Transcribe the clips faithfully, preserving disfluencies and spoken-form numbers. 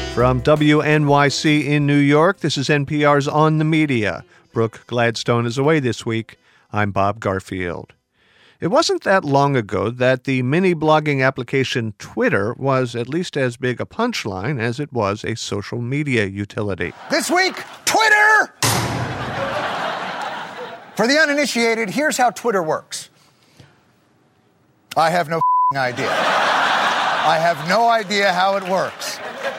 From W N Y C in New York, this is N P R's On the Media. Brooke Gladstone is away this week. I'm Bob Garfield. It wasn't that long ago that the mini-blogging application Twitter was at least as big a punchline as it was a social media utility. This week, Twitter! For the uninitiated, here's how Twitter works. I have no f***ing idea. I have no idea how it works.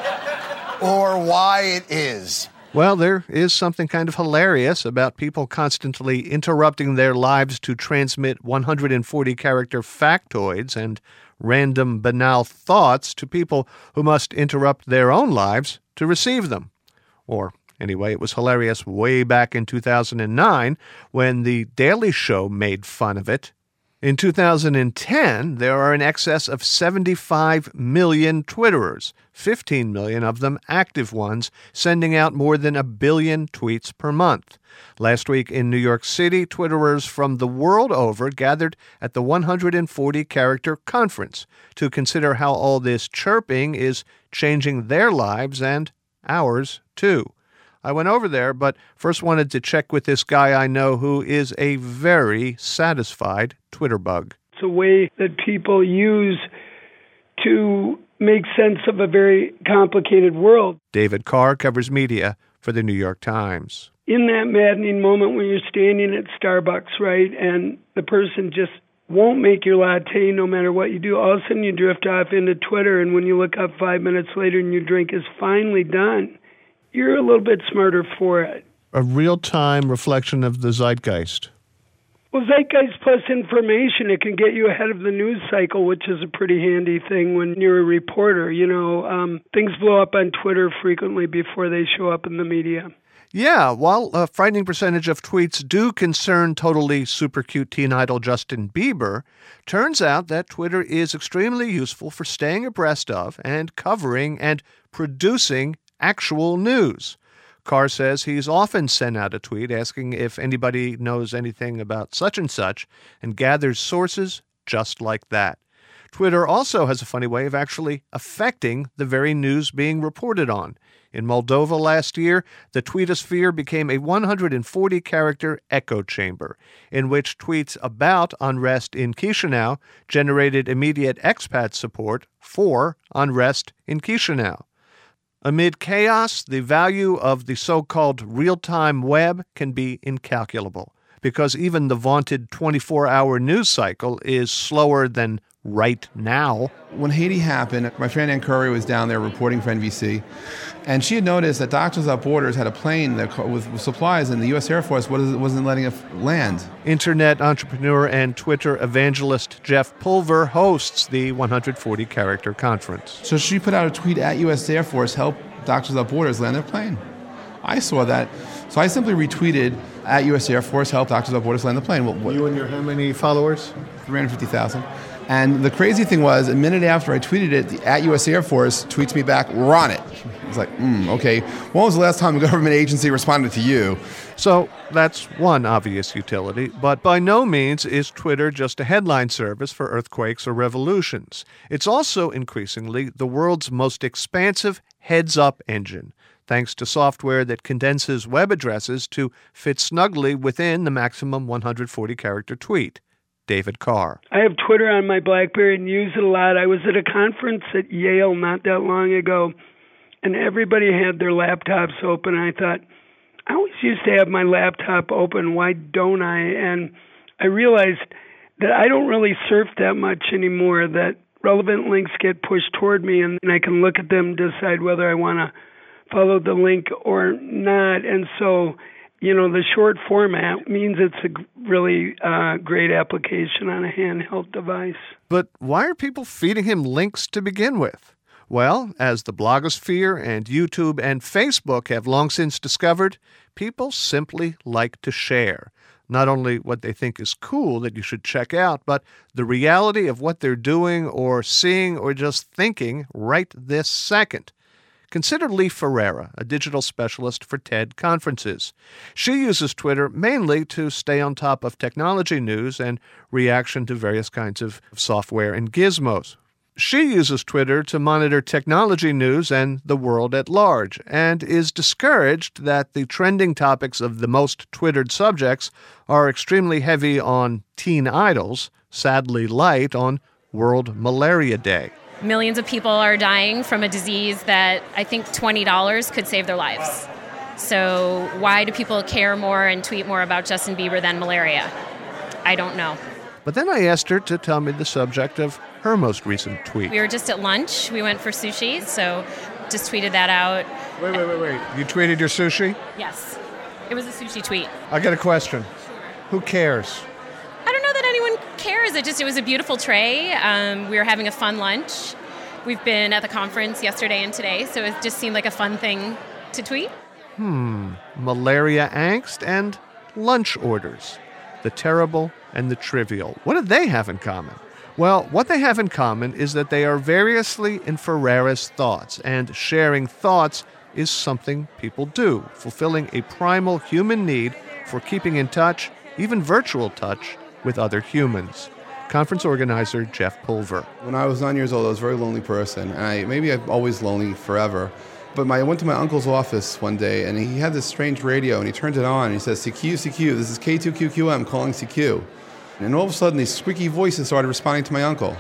Or why it is. Well, there is something kind of hilarious about people constantly interrupting their lives to transmit one hundred forty character factoids and random banal thoughts to people who must interrupt their own lives to receive them. Or, anyway, it was hilarious way back in two thousand nine when The Daily Show made fun of it. In two thousand ten, there are in excess of seventy-five million Twitterers, fifteen million of them active ones, sending out more than a billion tweets per month. Last week in New York City, Twitterers from the world over gathered at the one hundred forty character conference to consider how all this chirping is changing their lives and ours, too. I went over there, but first wanted to check with this guy I know who is a very satisfied Twitter bug. It's a way that people use to make sense of a very complicated world. David Carr covers media for the New York Times. In that maddening moment when you're standing at Starbucks, right, and the person just won't make your latte no matter what you do, all of a sudden you drift off into Twitter, and when you look up five minutes later and your drink is finally done, you're a little bit smarter for it. A real-time reflection of the zeitgeist. Well, zeitgeist plus information, it can get you ahead of the news cycle, which is a pretty handy thing when you're a reporter. You know, um, things blow up on Twitter frequently before they show up in the media. Yeah, while a frightening percentage of tweets do concern totally super cute teen idol Justin Bieber, turns out that Twitter is extremely useful for staying abreast of and covering and producing actual news. Carr says he's often sent out a tweet asking if anybody knows anything about such and such and gathers sources just like that. Twitter also has a funny way of actually affecting the very news being reported on. In Moldova last year, the tweetosphere became a one hundred forty character echo chamber, in which tweets about unrest in Chisinau generated immediate expat support for unrest in Chisinau. Amid chaos, the value of the so-called real-time web can be incalculable, because even the vaunted twenty-four hour news cycle is slower than right now. When Haiti happened, my friend Ann Curry was down there reporting for N B C, and she had noticed that Doctors Without Borders had a plane that, with supplies, and the U S Air Force wasn't letting it land. Internet entrepreneur and Twitter evangelist Jeff Pulver hosts the one hundred forty character conference. So she put out a tweet at U S Air Force, help Doctors Without Borders land their plane. I saw that, so I simply retweeted at U S Air Force, help Doctors Without Borders land the plane. What, what, you and your how many followers? three hundred fifty thousand. And the crazy thing was, a minute after I tweeted it, the at U S Air Force tweets me back, we're on it. It's like, hmm, okay, when was the last time a government agency responded to you? So that's one obvious utility, but by no means is Twitter just a headline service for earthquakes or revolutions. It's also increasingly the world's most expansive heads-up engine, thanks to software that condenses web addresses to fit snugly within the maximum one hundred forty character tweet. David Carr. I have Twitter on my BlackBerry and use it a lot. I was at a conference at Yale not that long ago, and everybody had their laptops open. And I thought, I always used to have my laptop open. Why don't I? And I realized that I don't really surf that much anymore, that relevant links get pushed toward me, and I can look at them, decide whether I want to follow the link or not. And so, you know, the short format means it's a really uh, great application on a handheld device. But why are people feeding him links to begin with? Well, as the blogosphere and YouTube and Facebook have long since discovered, people simply like to share. Not only what they think is cool that you should check out, but the reality of what they're doing or seeing or just thinking right this second. Consider Lee Ferreira, a digital specialist for TED conferences. She uses Twitter mainly to stay on top of technology news and reaction to various kinds of software and gizmos. She uses Twitter to monitor technology news and the world at large, and is discouraged that the trending topics of the most Twittered subjects are extremely heavy on teen idols, sadly light on World Malaria Day. Millions of people are dying from a disease that I think twenty dollars could save their lives. So why do people care more and tweet more about Justin Bieber than malaria? I don't know. But then I asked her to tell me the subject of her most recent tweet. We were just at lunch. We went for sushi, so just tweeted that out. Wait, wait, wait, wait. You tweeted your sushi? Yes. It was a sushi tweet. I got a question. Who cares? I don't know that anyone cares. It just it was a beautiful tray. Um, we were having a fun lunch. We've been at the conference yesterday and today, so it just seemed like a fun thing to tweet. Hmm. Malaria angst and lunch orders. The terrible and the trivial. What do they have in common? Well, what they have in common is that they are variously infrared thoughts, and sharing thoughts is something people do, fulfilling a primal human need for keeping in touch, even virtual touch, with other humans. Conference organizer Jeff Pulver. When I was nine years old, I was a very lonely person, and I maybe I'm always lonely forever. But my, I went to my uncle's office one day, and he had this strange radio, and he turned it on, and he says, C Q, C Q, this is K two Q Q M calling C Q. And all of a sudden, these squeaky voices started responding to my uncle.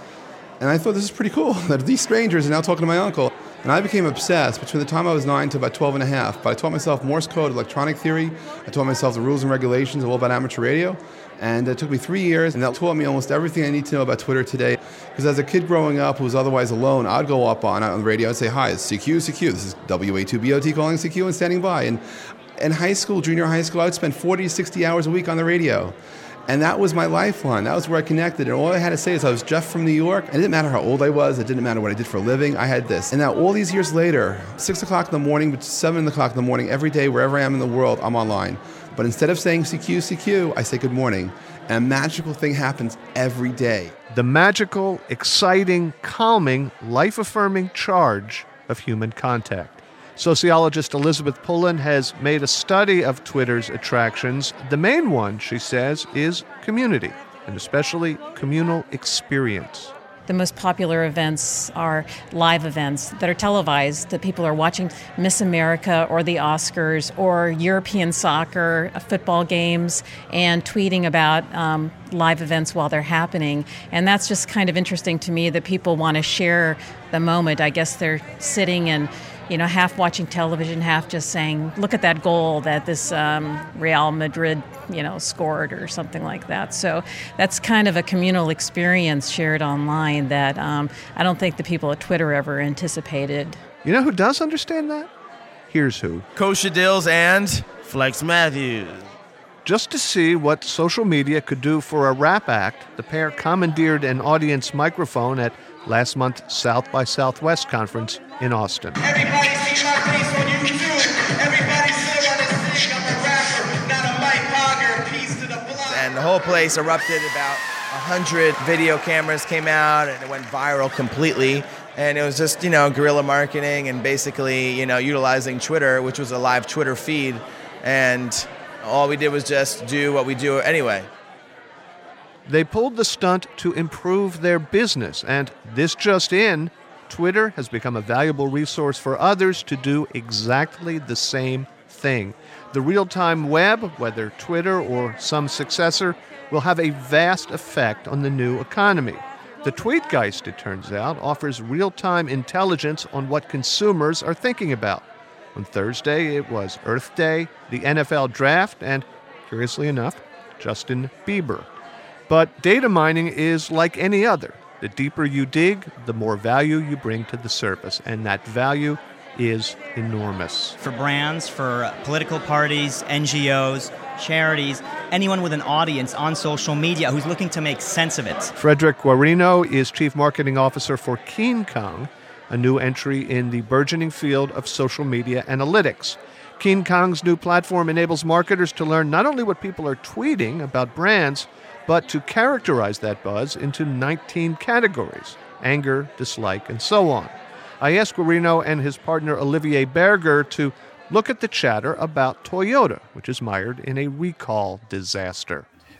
And I thought, this is pretty cool, that these strangers are now talking to my uncle. And I became obsessed between the time I was nine to about twelve and a half. But I taught myself Morse code, electronic theory. I taught myself the rules and regulations of all about amateur radio. And it took me three years, and that taught me almost everything I need to know about Twitter today. Because as a kid growing up who was otherwise alone, I'd go up on, on the radio and say, hi, it's C Q, C Q. This is W A two B O T calling C Q and standing by. And in high school, junior high school, I would spend forty to sixty hours a week on the radio. And that was my lifeline. That was where I connected. And all I had to say is I was Jeff from New York. And it didn't matter how old I was. It didn't matter what I did for a living. I had this. And now all these years later, six o'clock in the morning, seven o'clock in the morning, every day, wherever I am in the world, I'm online. But instead of saying C Q, C Q, I say good morning. And a magical thing happens every day. The magical, exciting, calming, life-affirming charge of human contact. Sociologist Elizabeth Pullen has made a study of Twitter's attractions. The main one, she says, is community, and especially communal experience. The most popular events are live events that are televised, that people are watching Miss America or the Oscars or European soccer, football games, and tweeting about um, live events while they're happening. And that's just kind of interesting to me that people want to share the moment. I guess they're sitting and you know, half watching television, half just saying, look at that goal that this um, Real Madrid, you know, scored or something like that. So that's kind of a communal experience shared online that um, I don't think the people at Twitter ever anticipated. You know who does understand that? Here's who. Kosha Dills and Flex Matthews. Just to see what social media could do for a rap act, the pair commandeered an audience microphone at last month's South by Southwest conference in Austin. Everybody see my face on YouTube. Everybody say what I sing. I'm a rapper, not a Mike Hogger. Peace to the block. And the whole place erupted. About a hundred video cameras came out, and it went viral completely. And it was just, you know, guerrilla marketing and basically, you know, utilizing Twitter, which was a live Twitter feed. And all we did was just do what we do anyway. They pulled the stunt to improve their business, and this just in, Twitter has become a valuable resource for others to do exactly the same thing. The real-time web, whether Twitter or some successor, will have a vast effect on the new economy. The Tweetgeist, it turns out, offers real-time intelligence on what consumers are thinking about. On Thursday, it was Earth Day, the N F L Draft, and, curiously enough, Justin Bieber. But data mining is like any other. The deeper you dig, the more value you bring to the surface, and that value is enormous. For brands, for political parties, N G Os, charities, anyone with an audience on social media who's looking to make sense of it. Frederick Guarino is Chief Marketing Officer for Keen Kong, a new entry in the burgeoning field of social media analytics. Keen Kong's new platform enables marketers to learn not only what people are tweeting about brands, but to characterize that buzz into nineteen categories: anger, dislike, and so on. I asked Guarino and his partner Olivier Berger to look at the chatter about Toyota, which is mired in a recall disaster.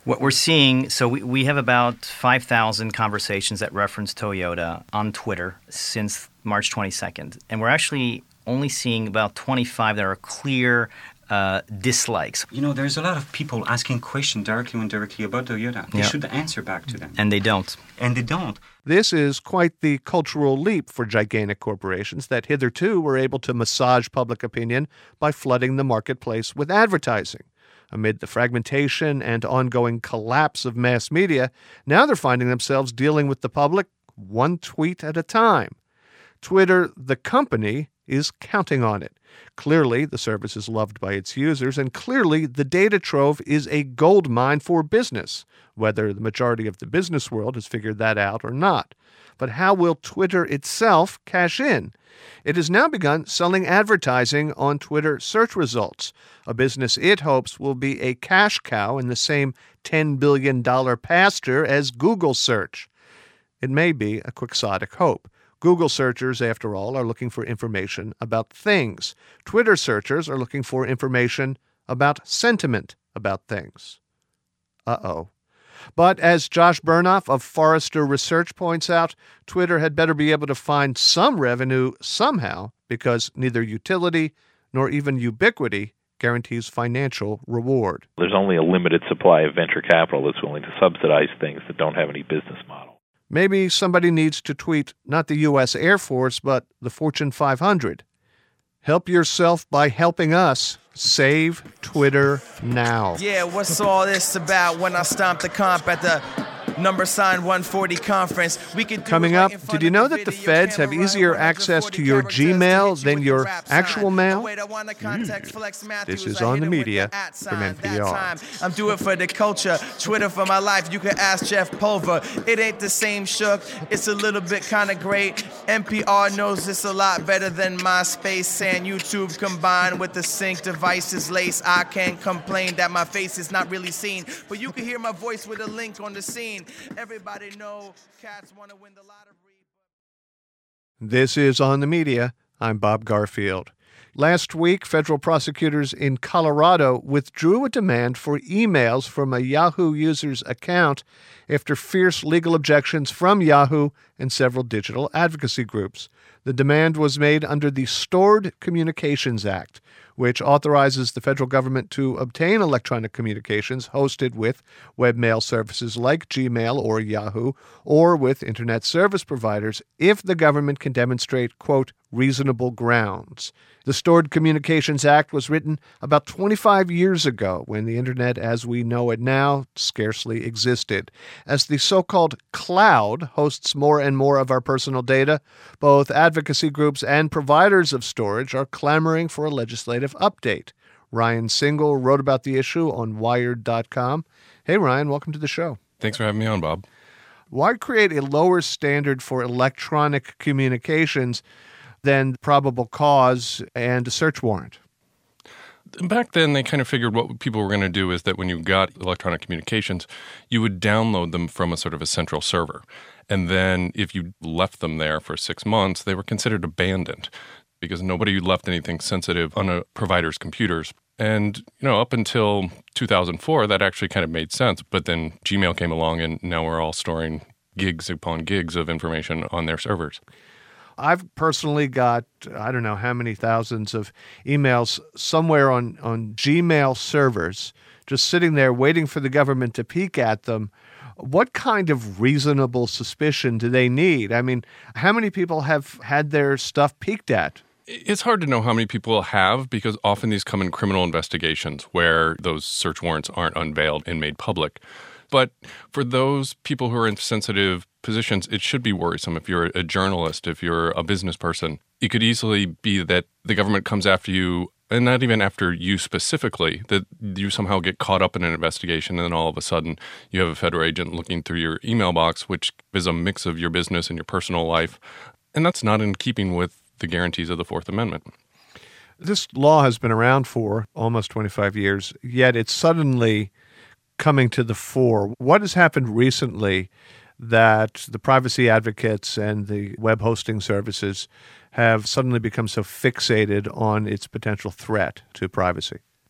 What we're seeing, so we, we have about five thousand conversations that reference Toyota on Twitter since March twenty-second. And we're actually only seeing about twenty-five that are clear uh, dislikes. You know, there's a lot of people asking questions directly or indirectly about Toyota. They Yeah. should answer back to them. And they don't. And they don't. This is quite the cultural leap for gigantic corporations that hitherto were able to massage public opinion by flooding the marketplace with advertising. Amid the fragmentation and ongoing collapse of mass media, now they're finding themselves dealing with the public one tweet at a time. Twitter, the company, is counting on it. Clearly, the service is loved by its users, and clearly the data trove is a gold mine for business, whether the majority of the business world has figured that out or not. But how will Twitter itself cash in? It has now begun selling advertising on Twitter search results, a business it hopes will be a cash cow in the same ten billion dollars pasture as Google search. It may be a quixotic hope. Google searchers, after all, are looking for information about things. Twitter searchers are looking for information about sentiment about things. Uh-oh. But as Josh Bernoff of Forrester Research points out, Twitter had better be able to find some revenue somehow because neither utility nor even ubiquity guarantees financial reward. There's only a limited supply of venture capital that's willing to subsidize things that don't have any business model. Maybe somebody needs to tweet not the U S Air Force, but the Fortune five hundred. Help yourself by helping us. Save Twitter now. Yeah, what's all this about when I stomp the comp at the number sign one forty conference? We could do Coming it up, right in front did you of know the that the video feds have camera, easier one access to forty your characters to hit Gmail you than with your rap actual sign. mail? Oh, wait, I want the context, Flex Matthews, This is I On hit the it with Media at from sign. N P R. That time, I'm doing for the culture. Twitter for my life. You can ask Jeff Pulver. It ain't the same shook. It's a little bit kind of great. N P R knows this a lot better than MySpace and YouTube combined with the sync devices lace. I can't complain that my face is not really seen, but you can hear my voice with a link on the scene. Everybody know cats want to win the lottery. This is On the Media. I'm Bob Garfield. Last week, federal prosecutors in Colorado withdrew a demand for emails from a Yahoo user's account after fierce legal objections from Yahoo and several digital advocacy groups. The demand was made under the Stored Communications Act, which authorizes the federal government to obtain electronic communications hosted with webmail services like Gmail or Yahoo, or with Internet service providers if the government can demonstrate, quote, reasonable grounds. The Stored Communications Act was written about twenty-five years ago when the Internet as we know it now scarcely existed. As the so-called cloud hosts more and more of our personal data, both advocacy groups and providers of storage are clamoring for a legislative update. Ryan Singal wrote about the issue on Wired dot com. Hey, Ryan, welcome to the show. Thanks for having me on, Bob. Why create a lower standard for electronic communications than probable cause and a search warrant? Back then, they kind of figured what people were going to do is that when you got electronic communications, you would download them from a sort of a central server. And then if you left them there for six months, they were considered abandoned because nobody left anything sensitive on a provider's computers. And, you know, up until two thousand four, that actually kind of made sense. But then Gmail came along, and now we're all storing gigs upon gigs of information on their servers. I've personally got, I don't know how many thousands of emails somewhere on, on Gmail servers, just sitting there waiting for the government to peek at them. What kind of reasonable suspicion do they need? I mean, how many people have had their stuff peeked at? It's hard to know how many people have because often these come in criminal investigations where those search warrants aren't unveiled and made public. But for those people who are in sensitive positions, it should be worrisome. If you're a journalist, if you're a business person, it could easily be that the government comes after you, and not even after you specifically, that you somehow get caught up in an investigation, and then all of a sudden you have a federal agent looking through your email box, which is a mix of your business and your personal life. And that's not in keeping with the guarantees of the Fourth Amendment. This law has been around for almost twenty-five years, yet it's suddenly coming to the fore. What has happened recently that the privacy advocates and the web hosting services have suddenly become so fixated on its potential threat to privacy?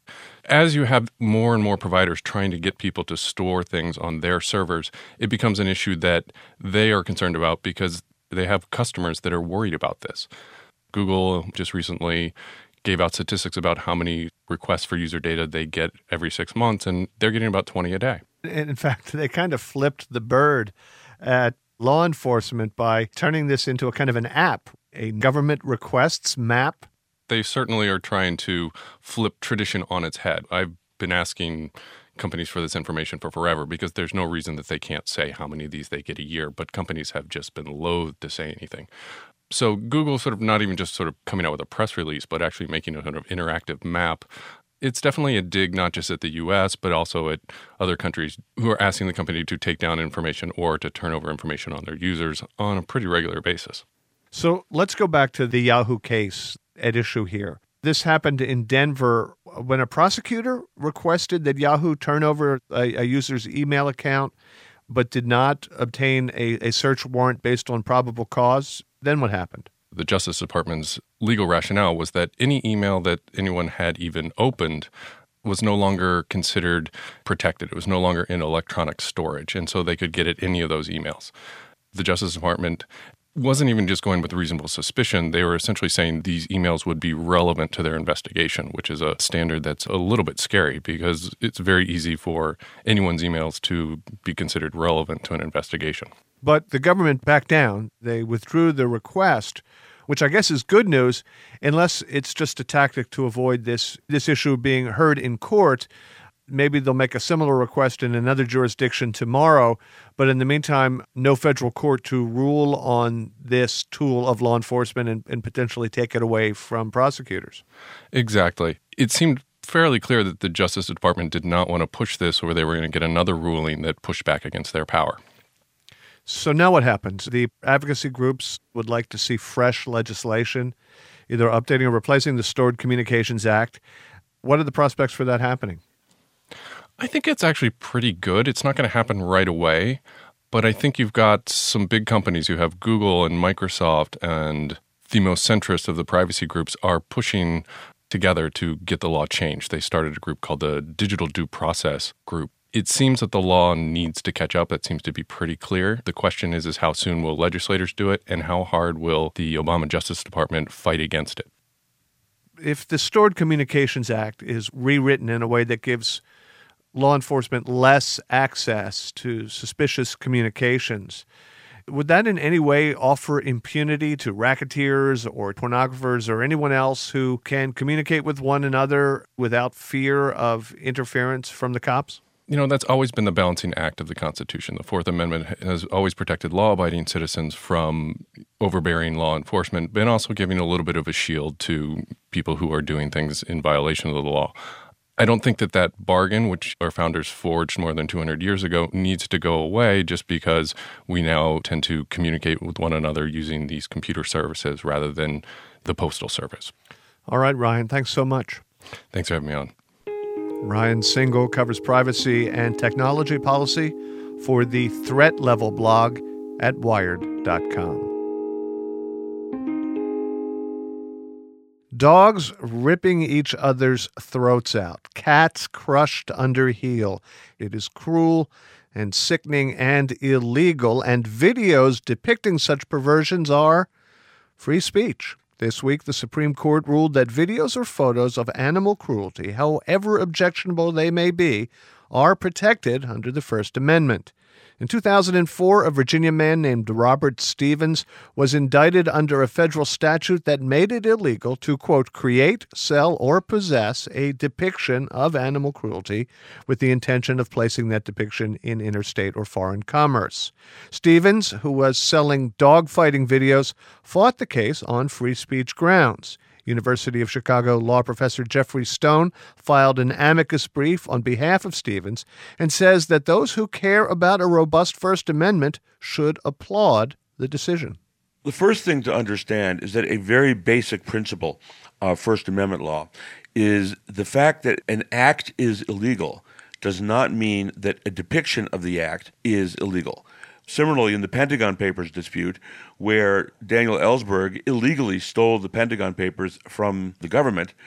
as you have more and more providers trying to get people to store things on their servers, it becomes an issue that they are concerned about because they have customers that are worried about this. Google just recently gave out statistics about how many requests for user data they get every six months, and they're getting about twenty a day. And in fact, they kind of flipped the bird at law enforcement by turning this into a kind of an app, a government requests map. They certainly are trying to flip tradition on its head. I've been asking companies for this information for forever because there's no reason that they can't say how many of these they get a year, but companies have just been loath to say anything. So Google sort of not even just sort of coming out with a press release, but actually making a sort of interactive map. It's definitely a dig not just at the U S, but also at other countries who are asking the company to take down information or to turn over information on their users on a pretty regular basis. So let's go back to the Yahoo case at issue here. This happened in Denver when a prosecutor requested that Yahoo turn over a, a user's email account, but did not obtain a, a search warrant based on probable cause. Then what happened? The Justice Department's legal rationale was that any email that anyone had even opened was no longer considered protected. It was no longer in electronic storage, and so they could get at any of those emails. The Justice Department wasn't even just going with reasonable suspicion. They were essentially saying these emails would be relevant to their investigation, which is a standard that's a little bit scary because it's very easy for anyone's emails to be considered relevant to an investigation. But the government backed down. They withdrew the request, which I guess is good news, unless it's just a tactic to avoid this, this issue being heard in court. Maybe they'll make a similar request in another jurisdiction tomorrow, but in the meantime, no federal court to rule on this tool of law enforcement and, and potentially take it away from prosecutors. Exactly. It seemed fairly clear that the Justice Department did not want to push this, or they were going to get another ruling that pushed back against their power. So now what happens? The advocacy groups would like to see fresh legislation, either updating or replacing the Stored Communications Act. What are the prospects for that happening? I think it's actually pretty good. It's not going to happen right away, but I think you've got some big companies. You have Google and Microsoft, and the most centrist of the privacy groups are pushing together to get the law changed. They started a group called the Digital Due Process Group. It seems that the law needs to catch up. That seems to be pretty clear. The question is, is how soon will legislators do it, and how hard will the Obama Justice Department fight against it? If the Stored Communications Act is rewritten in a way that gives law enforcement less access to suspicious communications, would that in any way offer impunity to racketeers or pornographers or anyone else who can communicate with one another without fear of interference from the cops? You know, that's always been the balancing act of the Constitution. The Fourth Amendment has always protected law-abiding citizens from overbearing law enforcement, but also giving a little bit of a shield to people who are doing things in violation of the law. I don't think that that bargain, which our founders forged more than two hundred years ago, needs to go away just because we now tend to communicate with one another using these computer services rather than the postal service. All right, Ryan, thanks so much. Thanks for having me on. Ryan Singal covers privacy and technology policy for the Threat Level blog at wired dot com. Dogs ripping each other's throats out. Cats crushed under heel. It is cruel and sickening and illegal, and videos depicting such perversions are free speech. This week, the Supreme Court ruled that videos or photos of animal cruelty, however objectionable they may be, are protected under the First Amendment. In two thousand four, a Virginia man named Robert Stevens was indicted under a federal statute that made it illegal to, quote, create, sell, or possess a depiction of animal cruelty with the intention of placing that depiction in interstate or foreign commerce. Stevens, who was selling dogfighting videos, fought the case on free speech grounds. University of Chicago law professor Jeffrey Stone filed an amicus brief on behalf of Stevens and says that those who care about a robust First Amendment should applaud the decision. The first thing to understand is that a very basic principle of First Amendment law is the fact that an act is illegal does not mean that a depiction of the act is illegal. Similarly, in the Pentagon Papers dispute, where Daniel Ellsberg illegally stole the Pentagon Papers from the government,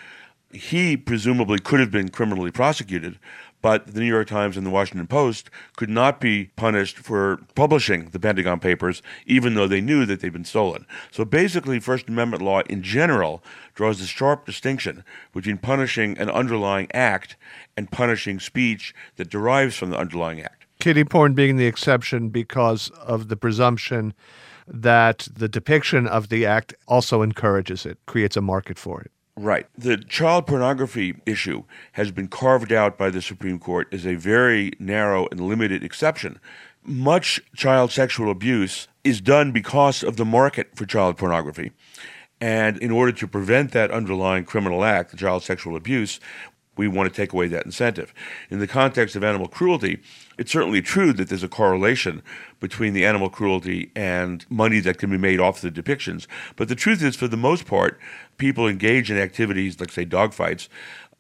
He presumably could have been criminally prosecuted, but the New York Times and the Washington Post could not be punished for publishing the Pentagon Papers, even though they knew that they'd been stolen. So basically, First Amendment law in general draws a sharp distinction between punishing an underlying act and punishing speech that derives from the underlying act. Kiddie porn being the exception because of the presumption that the depiction of the act also encourages it, creates a market for it. Right. The child pornography issue has been carved out by the Supreme Court as a very narrow and limited exception. Much child sexual abuse is done because of the market for child pornography. And in order to prevent that underlying criminal act, the child sexual abuse, we want to take away that incentive. In the context of animal cruelty, it's certainly true that there's a correlation between the animal cruelty and money that can be made off the depictions. But the truth is, for the most part, people engage in activities like, say, dogfights,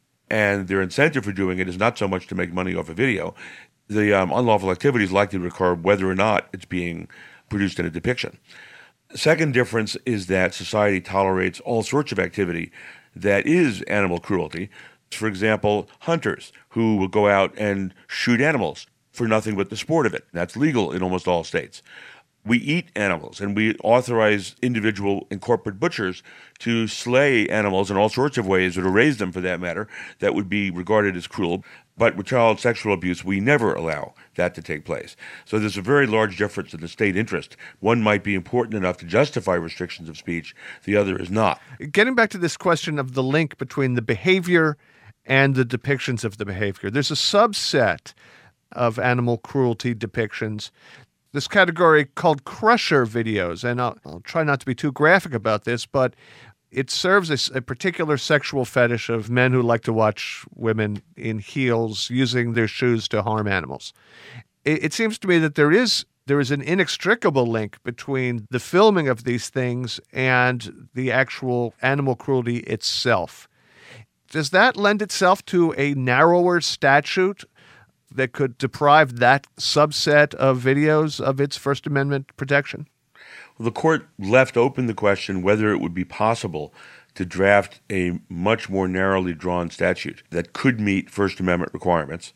and their incentive for doing it is not so much to make money off a video. The um, unlawful activity is likely to occur whether or not it's being produced in a depiction. The second difference is that society tolerates all sorts of activity that is animal cruelty. For example, hunters who will go out and shoot animals for nothing but the sport of it. That's legal in almost all states. We eat animals, and we authorize individual and corporate butchers to slay animals in all sorts of ways, or to raise them for that matter, that would be regarded as cruel. But with child sexual abuse, we never allow that to take place. So there's a very large difference in the state interest. One might be important enough to justify restrictions of speech, the other is not. Getting back to this question of the link between the behavior and the depictions of the behavior, there's a subset of animal cruelty depictions, this category called crusher videos. And I'll, I'll try not to be too graphic about this, but it serves as a particular sexual fetish of men who like to watch women in heels using their shoes to harm animals. It, it seems to me that there is there is an inextricable link between the filming of these things and the actual animal cruelty itself. Does that lend itself to a narrower statute that could deprive that subset of videos of its First Amendment protection? Well, the court left open the question whether it would be possible to draft a much more narrowly drawn statute that could meet First Amendment requirements,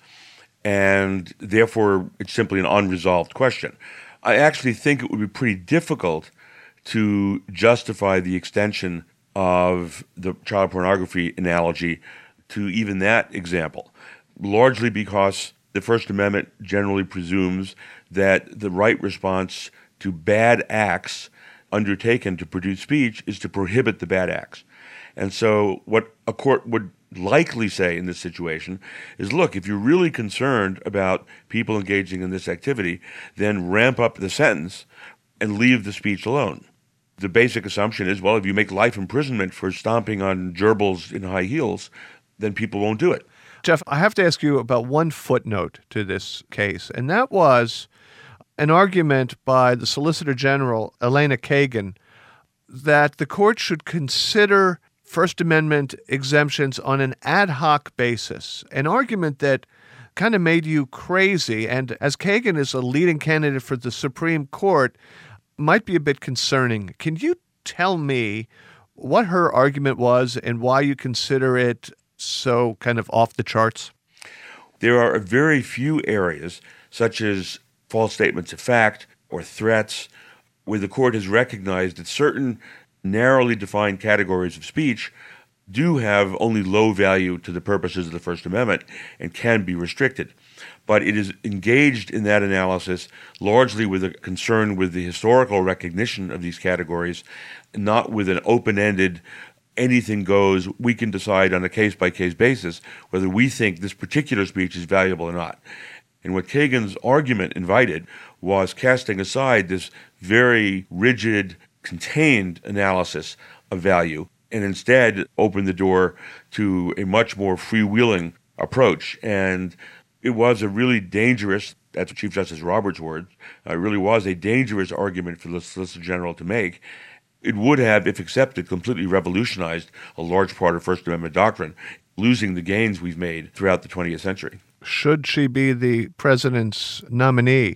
and therefore it's simply an unresolved question. I actually think it would be pretty difficult to justify the extension of the child pornography analogy to even that example, largely because the First Amendment generally presumes that the right response to bad acts undertaken to produce speech is to prohibit the bad acts. And so what a court would likely say in this situation is, look, if you're really concerned about people engaging in this activity, then ramp up the sentence and leave the speech alone. The basic assumption is, well, if you make life imprisonment for stomping on gerbils in high heels, then people won't do it. Jeff, I have to ask you about one footnote to this case, and that was an argument by the Solicitor General, Elena Kagan, that the court should consider First Amendment exemptions on an ad hoc basis, an argument that kind of made you crazy, and as Kagan is a leading candidate for the Supreme Court, might be a bit concerning. Can you tell me what her argument was and why you consider it so kind of off the charts? There are very few areas, such as false statements of fact or threats, where the court has recognized that certain narrowly defined categories of speech do have only low value to the purposes of the First Amendment and can be restricted. But it is engaged in that analysis largely with a concern with the historical recognition of these categories, not with an open-ended, anything goes, we can decide on a case-by-case basis whether we think this particular speech is valuable or not. And what Kagan's argument invited was casting aside this very rigid, contained analysis of value and instead open the door to a much more freewheeling approach. And it was a really dangerous, that's Chief Justice Roberts' words, uh, it really was a dangerous argument for the Solicitor General to make. It would have, if accepted, completely revolutionized a large part of First Amendment doctrine, losing the gains we've made throughout the twentieth century. Should she be the president's nominee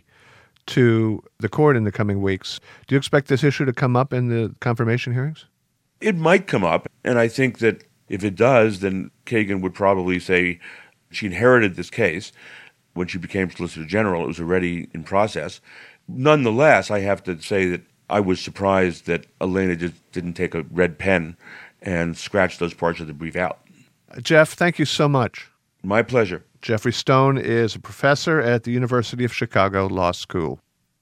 to the court in the coming weeks, do you expect this issue to come up in the confirmation hearings? It might come up, and I think that If it does, then Kagan would probably say she inherited this case when she became Solicitor General. It was already in process. Nonetheless, I have to say that I was surprised that Elena just didn't take a red pen and scratch those parts of the brief out. Jeff, thank you so much. My pleasure. Jeffrey Stone is a professor at the University of Chicago Law School.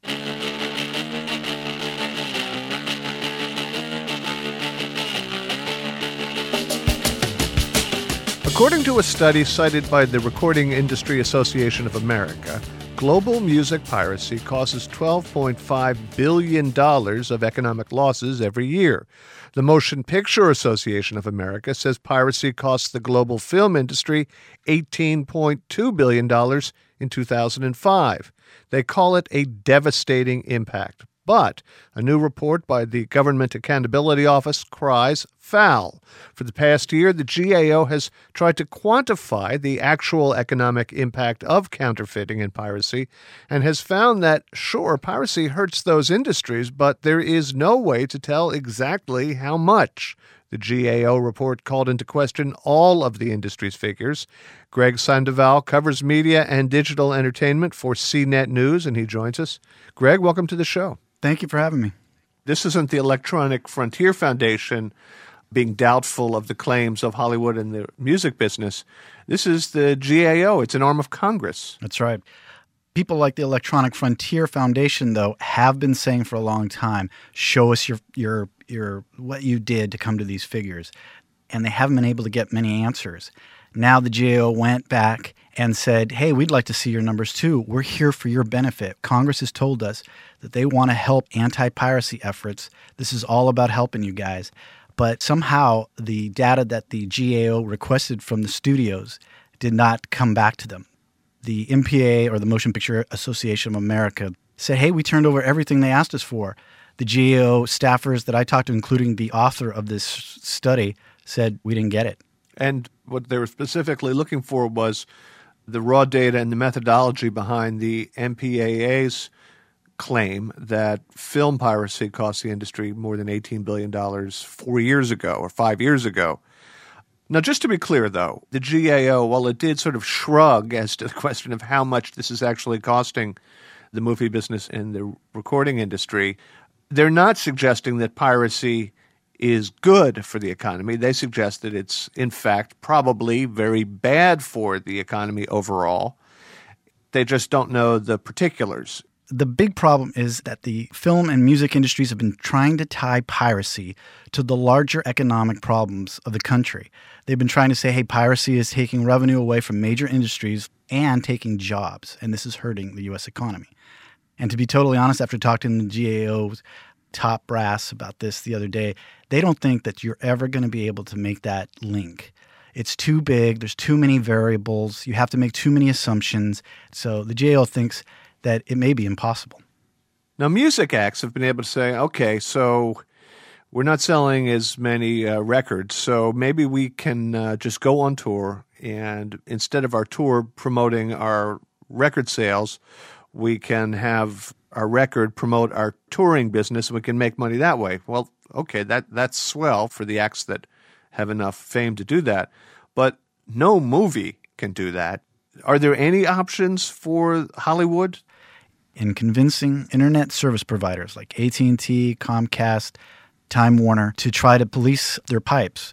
According to a study cited by the Recording Industry Association of America, global music piracy causes twelve point five billion dollars of economic losses every year. The Motion Picture Association of America says piracy costs the global film industry eighteen point two billion dollars in two thousand five. They call it a devastating impact. But a new report by the Government Accountability Office cries foul. For the past year, the G A O has tried to quantify the actual economic impact of counterfeiting and piracy and has found that, sure, piracy hurts those industries, but there is no way to tell exactly how much. The G A O report called into question all of the industry's figures. Greg Sandoval covers media and digital entertainment for C net News, and he joins us. Greg, welcome to the show. Thank you for having me. This isn't the Electronic Frontier Foundation being doubtful of the claims of Hollywood and the music business. This is the G A O. It's an arm of Congress. That's right. People like the Electronic Frontier Foundation, though, have been saying for a long time, show us your your your what you did to come to these figures. And they haven't been able to get many answers. Now the G A O went back and said, hey, we'd like to see your numbers too. We're here for your benefit. Congress has told us that they want to help anti-piracy efforts. This is all about helping you guys. But somehow the data that the G A O requested from the studios did not come back to them. The M P A, or the Motion Picture Association of America, said, hey, we turned over everything they asked us for. The G A O staffers that I talked to, including the author of this study, said we didn't get it. And what they were specifically looking for was the raw data and the methodology behind the M P A A's claim that film piracy cost the industry more than eighteen billion dollars four years ago or five years ago. Now, just to be clear, though, the G A O, while it did sort of shrug as to the question of how much this is actually costing the movie business and the recording industry, they're not suggesting that piracy is good for the economy. They suggest that it's, in fact, probably very bad for the economy overall. They just don't know the particulars. The big problem is that the film and music industries have been trying to tie piracy to the larger economic problems of the country. They've been trying to say, hey, piracy is taking revenue away from major industries and taking jobs, and this is hurting the U S economy. And to be totally honest, after talking to the G A O's top brass about this the other day, they don't think that you're ever going to be able to make that link. It's too big. There's too many variables. You have to make too many assumptions. So the G A O thinks that it may be impossible. Now, music acts have been able to say, okay, so we're not selling as many uh, records, so maybe we can uh, just go on tour, and instead of our tour promoting our record sales, we can have our record promote our touring business, and we can make money that way. Well, okay, that that's swell for the acts that have enough fame to do that, but no movie can do that. Are there any options for Hollywood? In convincing internet service providers like A T and T, Comcast, Time Warner to try to police their pipes.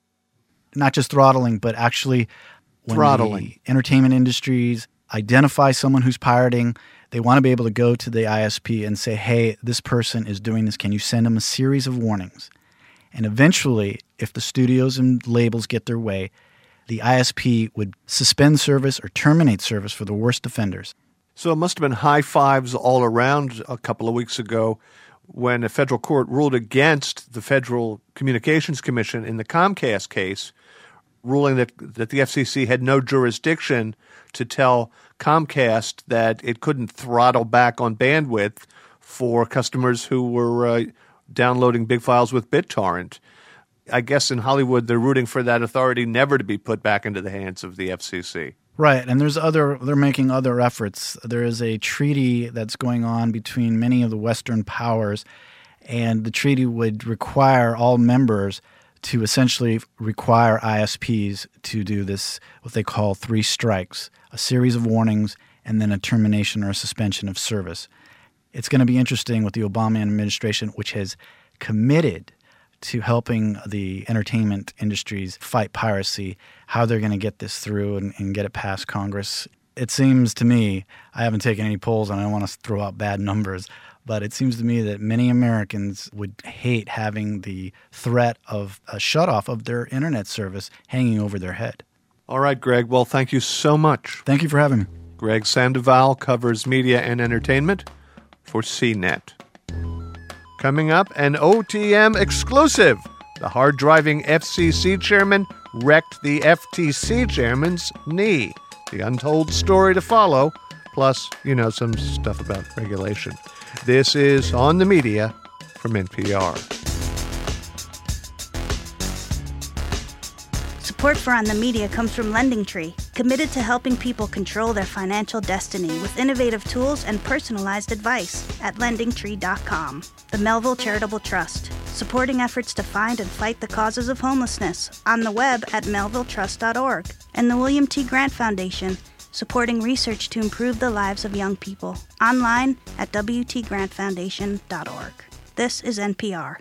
Not just throttling, but actually when throttling. The entertainment industries identify someone who's pirating, they want to be able to go to the I S P and say, hey, this person is doing this. Can you send them a series of warnings? And eventually, if the studios and labels get their way, the I S P would suspend service or terminate service for the worst offenders. So it must have been high fives all around a couple of weeks ago when a federal court ruled against the Federal Communications Commission in the Comcast case, ruling that, that the F C C had no jurisdiction to tell Comcast that it couldn't throttle back on bandwidth for customers who were uh, downloading big files with BitTorrent. I guess in Hollywood they're rooting for that authority never to be put back into the hands of the F C C. Right, and there's other. They're making other efforts. There is a treaty that's going on between many of the Western powers, and the treaty would require all members to essentially require I S Ps to do this, what they call three strikes, a series of warnings, and then a termination or a suspension of service. It's going to be interesting with the Obama administration, which has committed to helping the entertainment industries fight piracy, how they're going to get this through and, and get it past Congress. It seems to me, I haven't taken any polls and I don't want to throw out bad numbers, but it seems to me that many Americans would hate having the threat of a shutoff of their internet service hanging over their head. All right, Greg. Well, thank you so much. Thank you for having me. Greg Sandoval covers media and entertainment for C net. Coming up, an O T M exclusive. The hard-driving F C C chairman wrecked the F T C chairman's knee. The untold story to follow, plus, you know, some stuff about regulation. This is On the Media from N P R. Support for On the Media comes from LendingTree, committed to helping people control their financial destiny with innovative tools and personalized advice at lending tree dot com. The Melville Charitable Trust, supporting efforts to find and fight the causes of homelessness on the web at melville trust dot org. And the William T. Grant Foundation, supporting research to improve the lives of young people, online at w t grant foundation dot org. This is N P R.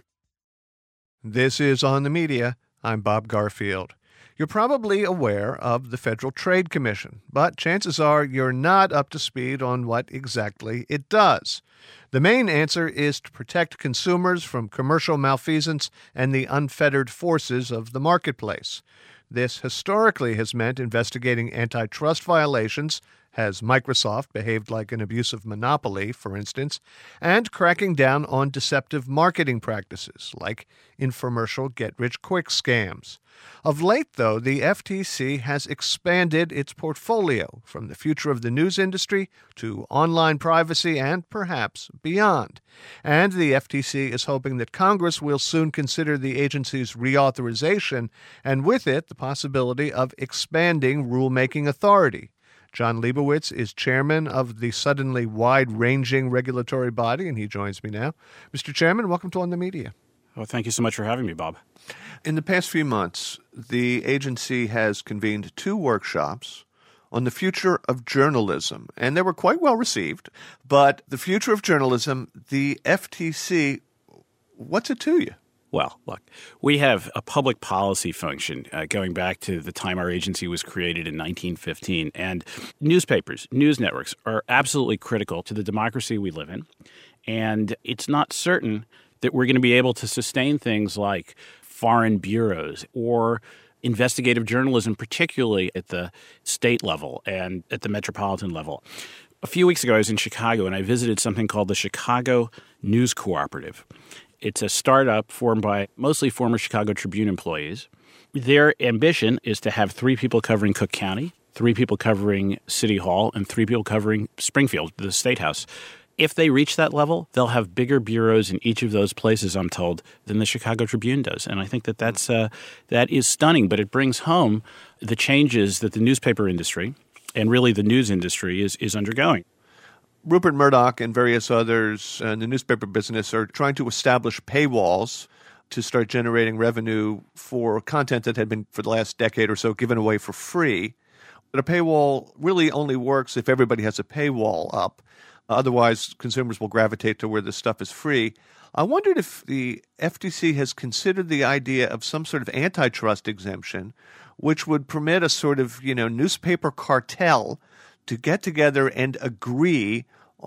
This is On the Media. I'm Bob Garfield. You're probably aware of the Federal Trade Commission, but chances are you're not up to speed on what exactly it does. The main answer is to protect consumers from commercial malfeasance and the unfettered forces of the marketplace. This historically has meant investigating antitrust violations, has Microsoft behaved like an abusive monopoly, for instance, and cracking down on deceptive marketing practices, like infomercial get-rich-quick scams. Of late, though, the F T C has expanded its portfolio from the future of the news industry to online privacy and perhaps beyond. And the F T C is hoping that Congress will soon consider the agency's reauthorization, and with it, the possibility of expanding rulemaking authority. John Leibowitz is chairman of the suddenly wide-ranging regulatory body, and he joins me now. Mister Chairman, welcome to On the Media. Well, thank you so much for having me, Bob. In the past few months, the agency has convened two workshops on the future of journalism, and they were quite well received. But the future of journalism, the F T C, what's it to you? Well, look, we have a public policy function uh, going back to the time our agency was created in nineteen fifteen. And newspapers, news networks are absolutely critical to the democracy we live in. And it's not certain that we're going to be able to sustain things like foreign bureaus or investigative journalism, particularly at the state level and at the metropolitan level. A few weeks ago, I was in Chicago, and I visited something called the Chicago News Cooperative. It's a startup formed by mostly former Chicago Tribune employees. Their ambition is to have three people covering Cook County, three people covering City Hall, and three people covering Springfield, the State House. If they reach that level, they'll have bigger bureaus in each of those places, I'm told, than the Chicago Tribune does. And I think that that's, uh, that is stunning, but it brings home the changes that the newspaper industry and really the news industry is, is undergoing. Rupert Murdoch and various others in the newspaper business are trying to establish paywalls to start generating revenue for content that had been, for the last decade or so, given away for free. But a paywall really only works if everybody has a paywall up. Otherwise, consumers will gravitate to where this stuff is free. I wondered if the F T C has considered the idea of some sort of antitrust exemption, which would permit a sort of, you know, newspaper cartel to get together and agree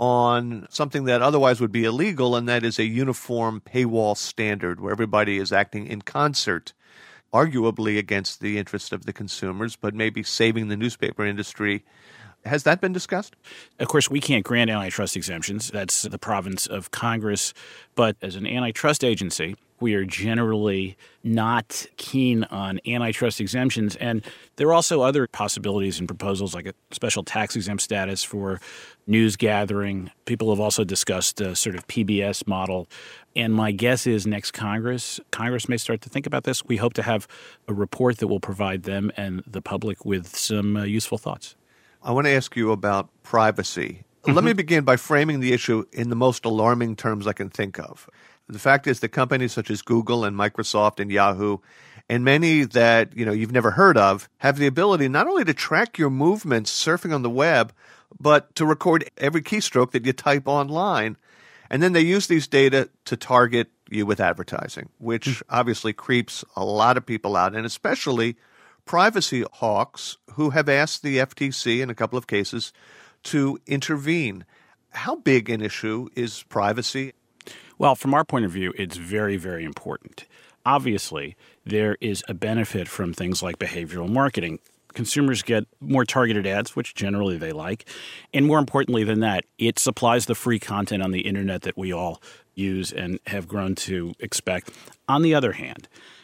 on something that otherwise would be illegal, and that is a uniform paywall standard where everybody is acting in concert, arguably against the interest of the consumers, but maybe saving the newspaper industry. Has that been discussed? Of course, we can't grant antitrust exemptions. That's the province of Congress. But as an antitrust agency, we are generally not keen on antitrust exemptions. And there are also other possibilities and proposals like a special tax exempt status for news gathering. People have also discussed a sort of P B S model. And my guess is next Congress, Congress may start to think about this. We hope to have a report that will provide them and the public with some uh, useful thoughts. I want to ask you about privacy. Mm-hmm. Let me begin by framing the issue in the most alarming terms I can think of. The fact is that companies such as Google and Microsoft and Yahoo and many that, you know, you've never heard of, have the ability not only to track your movements surfing on the web, but to record every keystroke that you type online. And then they use these data to target you with advertising, which obviously creeps a lot of people out, and especially privacy hawks who have asked the F T C in a couple of cases to intervene. How big an issue is privacy? Well, from our point of view, it's very, very important. Obviously, there is a benefit from things like behavioral marketing. Consumers get more targeted ads, which generally they like. And more importantly than that, it supplies the free content on the internet that we all use and have grown to expect. On the other hand,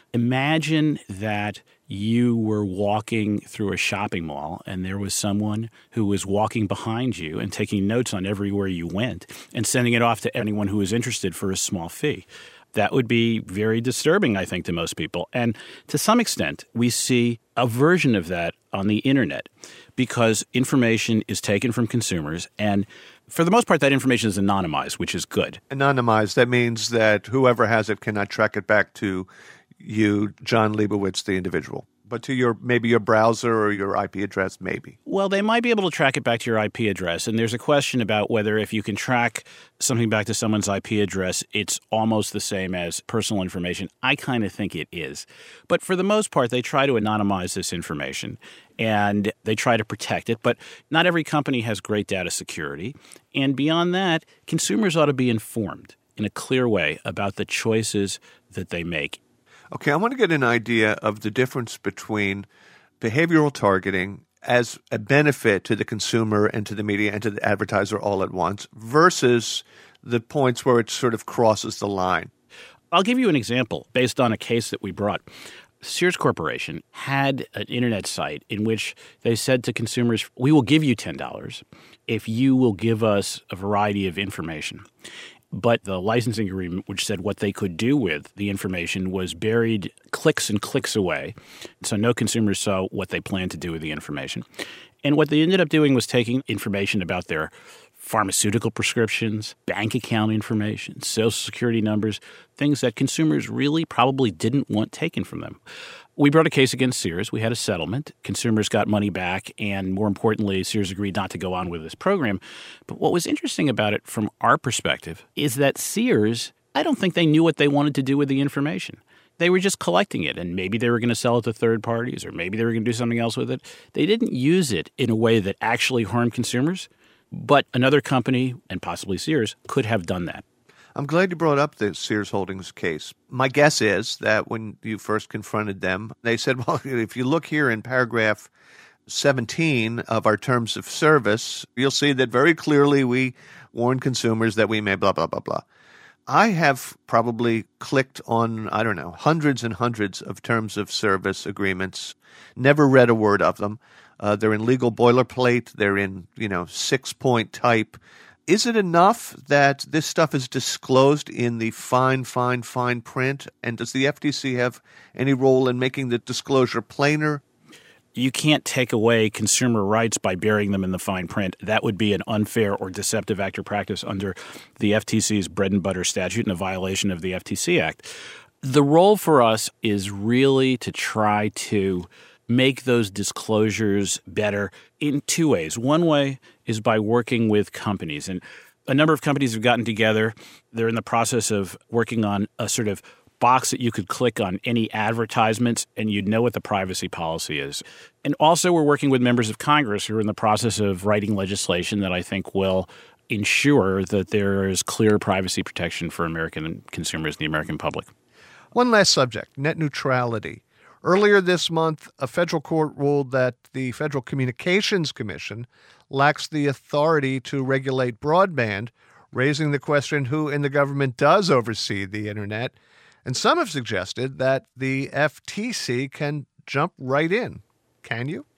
imagine that you were walking through a shopping mall and there was someone who was walking behind you and taking notes on everywhere you went and sending it off to anyone who was interested for a small fee. That would be very disturbing, I think, to most people. And to some extent, we see a version of that on the internet because information is taken from consumers. And for the most part, that information is anonymized, which is good. Anonymized, that means that whoever has it cannot track it back to you, John Leibowitz, the individual. But to your maybe your browser or your I P address, maybe. Well, they might be able to track it back to your I P address. And there's a question about whether if you can track something back to someone's I P address, it's almost the same as personal information. I kind of think it is. But for the most part, they try to anonymize this information and they try to protect it. But not every company has great data security. And beyond that, consumers ought to be informed in a clear way about the choices that they make. Okay, I want to get an idea of the difference between behavioral targeting as a benefit to the consumer and to the media and to the advertiser all at once versus the points where it sort of crosses the line. I'll give you an example based on a case that we brought. Sears Corporation had an internet site in which they said to consumers, we will give you ten dollars if you will give us a variety of information. But the licensing agreement, which said what they could do with the information, was buried clicks and clicks away. So no consumers saw what they planned to do with the information. And what they ended up doing was taking information about their pharmaceutical prescriptions, bank account information, social security numbers, things that consumers really probably didn't want taken from them. We brought a case against Sears. We had a settlement. Consumers got money back, and more importantly, Sears agreed not to go on with this program. But what was interesting about it from our perspective is that Sears, I don't think they knew what they wanted to do with the information. They were just collecting it, and maybe they were going to sell it to third parties, or maybe they were going to do something else with it. They didn't use it in a way that actually harmed consumers, but another company, and possibly Sears, could have done that. I'm glad you brought up the Sears Holdings case. My guess is that when you first confronted them, they said, well, if you look here in paragraph seventeen of our terms of service, you'll see that very clearly we warn consumers that we may blah, blah, blah, blah. I have probably clicked on, I don't know, hundreds and hundreds of terms of service agreements, never read a word of them. Uh, they're in legal boilerplate. They're in, you know, six-point type. Is it enough that this stuff is disclosed in the fine, fine, fine print? And does the F T C have any role in making the disclosure plainer? You can't take away consumer rights by burying them in the fine print. That would be an unfair or deceptive act or practice under the F T C's bread and butter statute and a violation of the F T C Act. The role for us is really to try to make those disclosures better in two ways. One way is by working with companies. And a number of companies have gotten together. They're in the process of working on a sort of box that you could click on any advertisements and you'd know what the privacy policy is. And also we're working with members of Congress who are in the process of writing legislation that I think will ensure that there is clear privacy protection for American consumers and the American public. One last subject, net neutrality. Earlier this month, a federal court ruled that the Federal Communications Commission lacks the authority to regulate broadband, raising the question who in the government does oversee the internet. And some have suggested that the F T C can jump right in. Can you?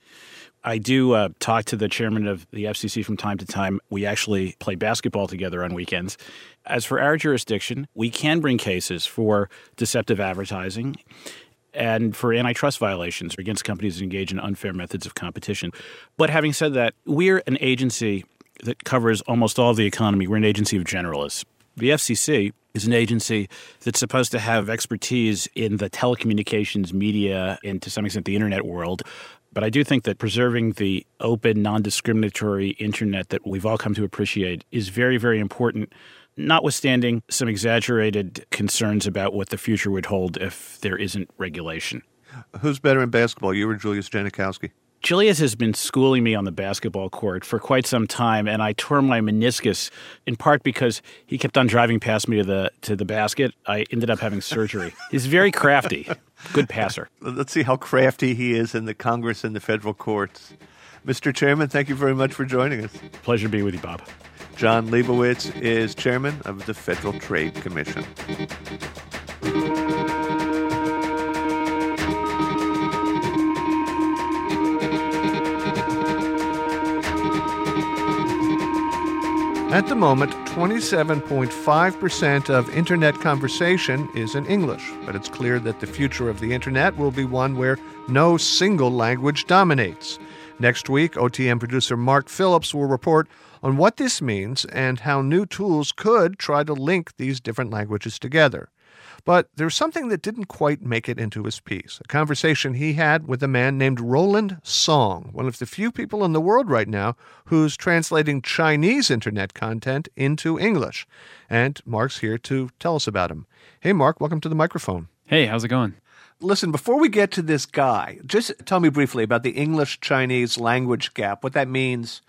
I do uh, talk to the chairman of the F C C from time to time. We actually play basketball together on weekends. As for our jurisdiction, we can bring cases for deceptive advertising and for antitrust violations against companies that engage in unfair methods of competition. But having said that, we're an agency that covers almost all of the economy. We're an agency of generalists. The F C C is an agency that's supposed to have expertise in the telecommunications, media, and to some extent the internet world. But I do think that preserving the open, non-discriminatory internet that we've all come to appreciate is very, very important, notwithstanding some exaggerated concerns about what the future would hold if there isn't regulation. Who's better in basketball, you or Julius Janikowski? Julius has been schooling me on the basketball court for quite some time, and I tore my meniscus in part because he kept on driving past me to the to the basket. I ended up having surgery. He's very crafty. Good passer. Let's see how crafty he is in the Congress and the federal courts. Mister Chairman, thank you very much for joining us. Pleasure to be with you, Bob. John Leibowitz is chairman of the Federal Trade Commission. At the moment, twenty-seven point five percent of Internet conversation is in English, but it's clear that the future of the Internet will be one where no single language dominates. Next week, O T M producer Mark Phillips will report on what this means and how new tools could try to link these different languages together. But there's something that didn't quite make it into his piece, a conversation he had with a man named Roland Song, one of the few people in the world right now who's translating Chinese Internet content into English. And Mark's here to tell us about him. Hey, Mark, welcome to the microphone. Hey, how's it going? Listen, before we get to this guy, just tell me briefly about the English-Chinese language gap, what that means,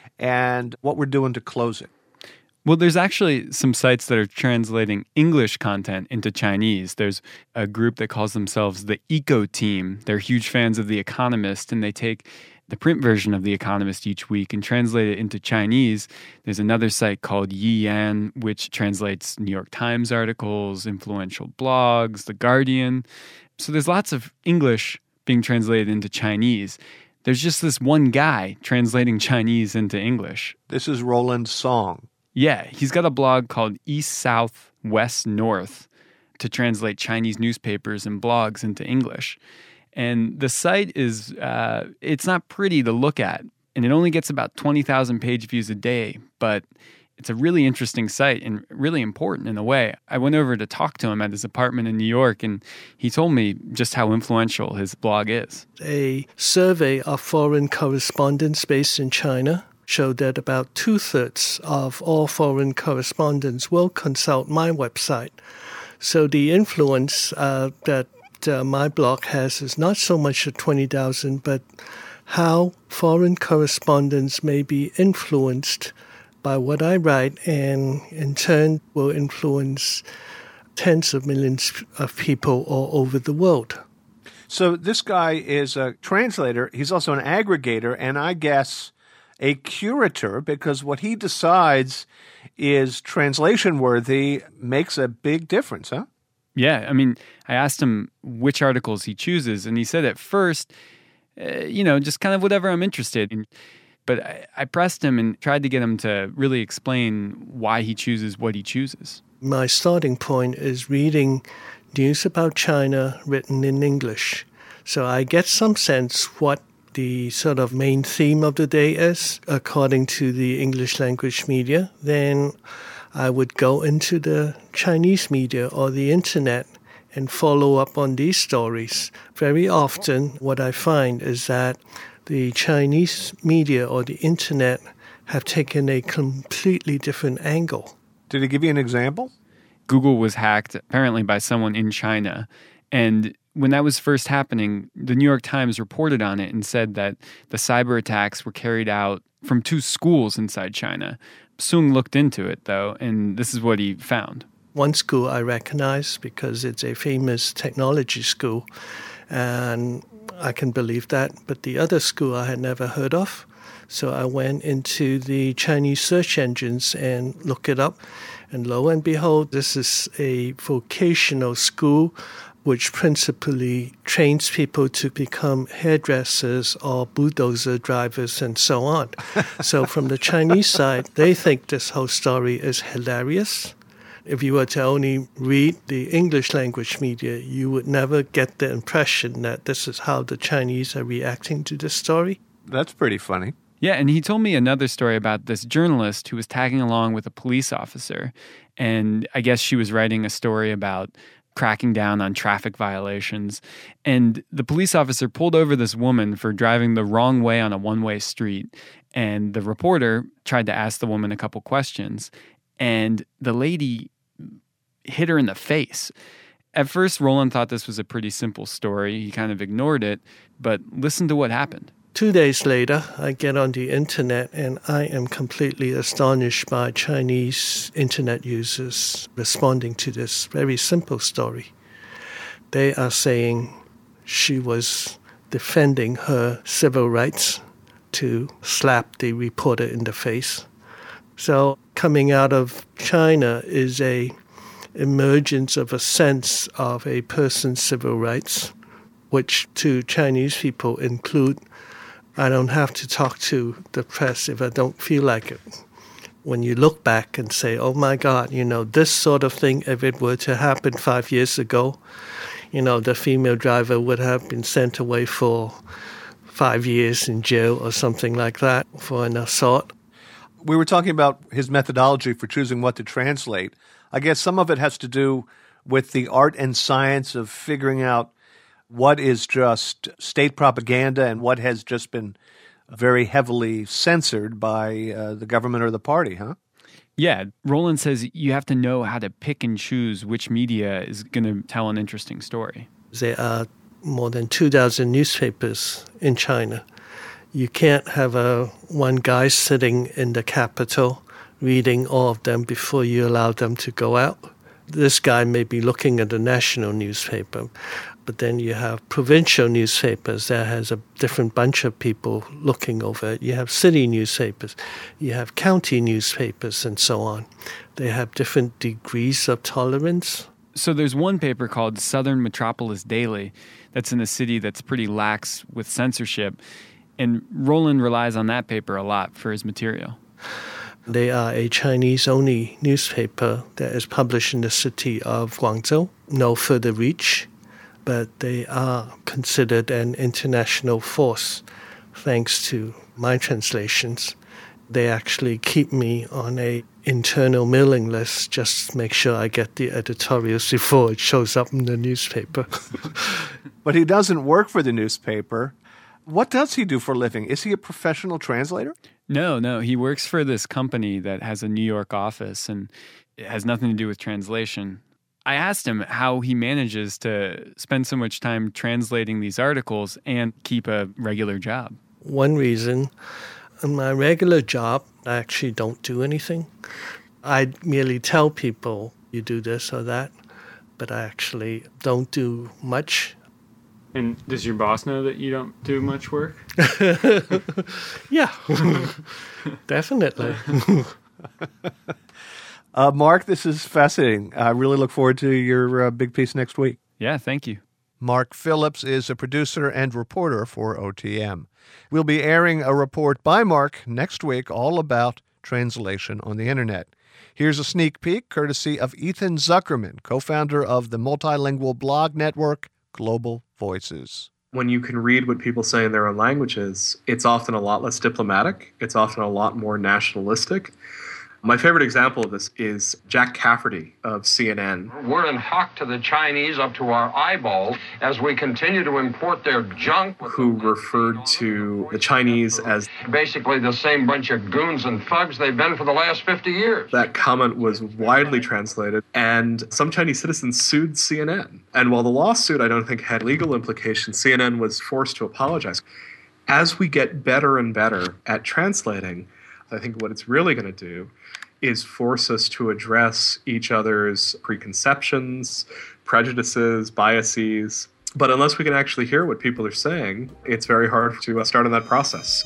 and what we're doing to close it. Well, there's actually some sites that are translating English content into Chinese. There's a group that calls themselves the Eco Team. They're huge fans of The Economist, and they take the print version of The Economist each week and translate it into Chinese. There's another site called Yiyan, which translates New York Times articles, influential blogs, The Guardian. So there's lots of English being translated into Chinese. There's just this one guy translating Chinese into English. This is Roland Song. Yeah, he's got a blog called East, South, West, North to translate Chinese newspapers and blogs into English. And the site is, uh, it's not pretty to look at, and it only gets about twenty thousand page views a day, but it's a really interesting site and really important in a way. I went over to talk to him at his apartment in New York, and he told me just how influential his blog is. A survey of foreign correspondents based in China showed that about two-thirds of all foreign correspondents will consult my website. So the influence uh, that uh, my blog has is not so much the twenty thousand, but how foreign correspondents may be influenced by what I write and in turn will influence tens of millions of people all over the world. So this guy is a translator. He's also an aggregator, and I guess a curator, because what he decides is translation worthy makes a big difference, huh? Yeah, I mean, I asked him which articles he chooses, and he said at first, uh, you know, just kind of whatever I'm interested in. But I, I pressed him and tried to get him to really explain why he chooses what he chooses. My starting point is reading news about China written in English. So I get some sense what the sort of main theme of the day is, according to the English language media. Then I would go into the Chinese media or the internet and follow up on these stories. Very often what I find is that the Chinese media or the internet have taken a completely different angle. Did he give you an example? Google was hacked apparently by someone in China, and when that was first happening, the New York Times reported on it and said that the cyber attacks were carried out from two schools inside China. Soong looked into it, though, and this is what he found. One school I recognize because it's a famous technology school, and I can believe that. But the other school I had never heard of. So I went into the Chinese search engines and looked it up. And lo and behold, this is a vocational school which principally trains people to become hairdressers or bulldozer drivers and so on. So from the Chinese side, they think this whole story is hilarious. If you were to only read the English language media, you would never get the impression that this is how the Chinese are reacting to this story. That's pretty funny. Yeah, and he told me another story about this journalist who was tagging along with a police officer. And I guess she was writing a story about cracking down on traffic violations. And the police officer pulled over this woman for driving the wrong way on a one-way street. And the reporter tried to ask the woman a couple questions. And the lady hit her in the face. At first, Roland thought this was a pretty simple story. He kind of ignored it. But listen to what happened. Two days later, I get on the internet and I am completely astonished by Chinese internet users responding to this very simple story. They are saying she was defending her civil rights to slap the reporter in the face. So coming out of China is a emergence of a sense of a person's civil rights, which to Chinese people include I don't have to talk to the press if I don't feel like it. When you look back and say, oh my God, you know, this sort of thing, if it were to happen five years ago, you know, the female driver would have been sent away for five years in jail or something like that for an assault. We were talking about his methodology for choosing what to translate. I guess some of it has to do with the art and science of figuring out what is just state propaganda and what has just been very heavily censored by uh, the government or the party, huh? Yeah, Roland says you have to know how to pick and choose which media is going to tell an interesting story. There are more than two thousand newspapers in China. You can't have a one guy sitting in the capital reading all of them before you allow them to go out. This guy may be looking at the national newspaper, but then you have provincial newspapers that has a different bunch of people looking over it. You have city newspapers, you have county newspapers, and so on. They have different degrees of tolerance. So there's one paper called Southern Metropolis Daily that's in a city that's pretty lax with censorship, and Roland relies on that paper a lot for his material. They are a Chinese-only newspaper that is published in the city of Guangzhou. No further reach, but they are considered an international force thanks to my translations. They actually keep me on a internal mailing list just to make sure I get the editorials before it shows up in the newspaper. But he doesn't work for the newspaper. What does he do for a living? Is he a professional translator? No, no. He works for this company that has a New York office, and it has nothing to do with translation. I asked him how he manages to spend so much time translating these articles and keep a regular job. One reason, in my regular job, I actually don't do anything. I merely tell people you do this or that, but I actually don't do much. And does your boss know that you don't do much work? Yeah, definitely. uh, Mark, this is fascinating. I really look forward to your uh, big piece next week. Yeah, thank you. Mark Phillips is a producer and reporter for O T M. We'll be airing a report by Mark next week all about translation on the internet. Here's a sneak peek courtesy of Ethan Zuckerman, co-founder of the multilingual blog network Global Voices. When you can read what people say in their own languages, it's often a lot less diplomatic. It's often a lot more nationalistic. My favorite example of this is Jack Cafferty of C N N. We're in hock to the Chinese up to our eyeballs as we continue to import their junk. Who referred to the Chinese as basically the same bunch of goons and thugs they've been for the last fifty years. That comment was widely translated, and some Chinese citizens sued C N N. And while the lawsuit, I don't think, had legal implications, C N N was forced to apologize. As we get better and better at translating, I think what it's really going to do is force us to address each other's preconceptions, prejudices, biases. But unless we can actually hear what people are saying, it's very hard to start on that process.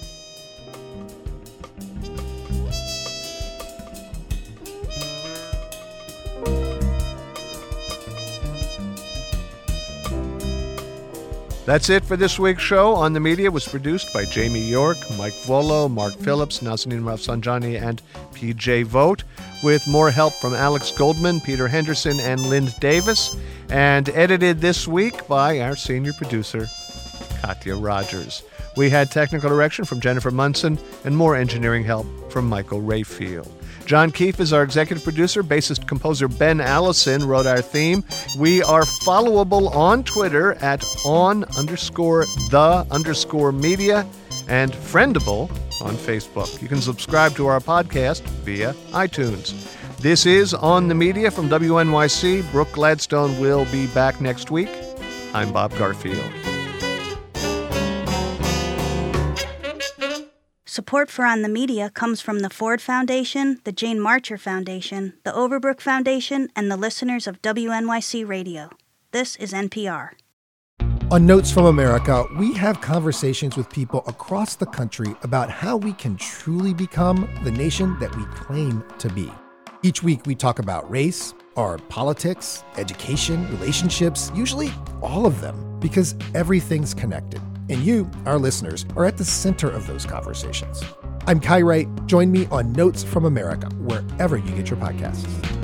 That's it for this week's show. On the Media was produced by Jamie York, Mike Volo, Mark Phillips, Nazanin Rafsanjani, and P J Vogt, with more help from Alex Goldman, Peter Henderson, and Lind Davis, and edited this week by our senior producer, Katya Rogers. We had technical direction from Jennifer Munson and more engineering help from Michael Rayfield. John Keefe is our executive producer. Bassist composer Ben Allison wrote our theme. We are followable on Twitter at on underscore the underscore media and friendable on Facebook. You can subscribe to our podcast via iTunes. This is On the Media from W N Y C. Brooke Gladstone will be back next week. I'm Bob Garfield. Support for On the Media comes from the Ford Foundation, the Jane Marcher Foundation, the Overbrook Foundation, and the listeners of W N Y C Radio. This is N P R. On Notes from America, we have conversations with people across the country about how we can truly become the nation that we claim to be. Each week we talk about race, our politics, education, relationships, usually all of them, because everything's connected. And you, our listeners, are at the center of those conversations. I'm Kai Wright. Join me on Notes from America, wherever you get your podcasts.